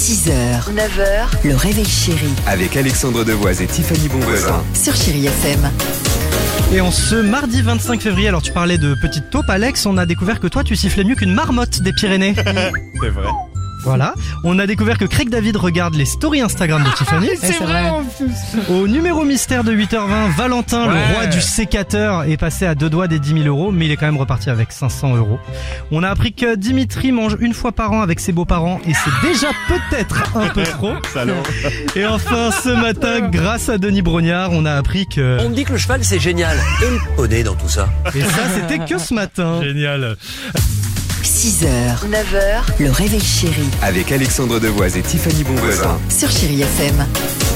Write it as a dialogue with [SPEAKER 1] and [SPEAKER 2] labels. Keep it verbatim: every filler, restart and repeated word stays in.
[SPEAKER 1] six heures, neuf heures, le réveil chéri
[SPEAKER 2] Avec Alexandre Devoise et Tiffany Bonvoisin.
[SPEAKER 1] sur Chéri F M.
[SPEAKER 3] Et en ce mardi vingt-cinq février, alors tu parlais de petite taupe, Alex, on a découvert que toi tu sifflais mieux qu'une marmotte des Pyrénées.
[SPEAKER 4] C'est vrai.
[SPEAKER 3] Voilà. On a découvert que Craig David regarde les stories Instagram de Tiffany.
[SPEAKER 5] C'est vrai.
[SPEAKER 3] Au numéro mystère de huit heures vingt, Valentin,
[SPEAKER 4] Ouais.
[SPEAKER 3] le roi du sécateur, est passé à deux doigts des dix mille euros, mais il est quand même reparti avec cinq cents euros. On a appris que Dimitri mange une fois par an avec ses beaux-parents, et c'est déjà peut-être un peu trop.
[SPEAKER 4] Salaud.
[SPEAKER 3] Et enfin, ce matin, grâce à Denis Brognard, on a appris que...
[SPEAKER 6] On me dit que le cheval c'est génial. Et le poney dans tout ça.
[SPEAKER 3] Et ça, c'était que ce matin.
[SPEAKER 4] Génial.
[SPEAKER 1] six heures, neuf heures, le réveil chéri
[SPEAKER 2] Avec Alexandre Devoise et Tiffany Bonvoisin.
[SPEAKER 1] sur Chéri F M.